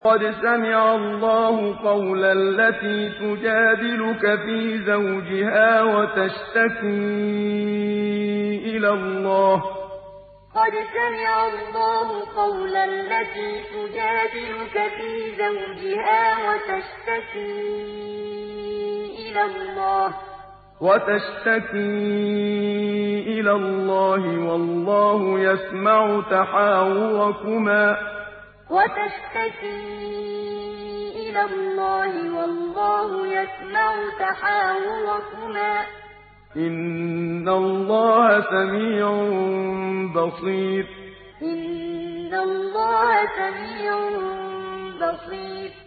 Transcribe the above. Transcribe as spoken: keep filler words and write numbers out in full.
قد سمع الله قول التي تجادلك في زوجها وتشتكي إلى الله قد سمع الله قول التي تجادلك في زوجها وتشتكي إلى الله وتشتكي إلى الله والله يسمع تحاوركما وتشتكي إلى الله والله يسمع تحاوركما إن الله سميع بصير إن الله سميع بصير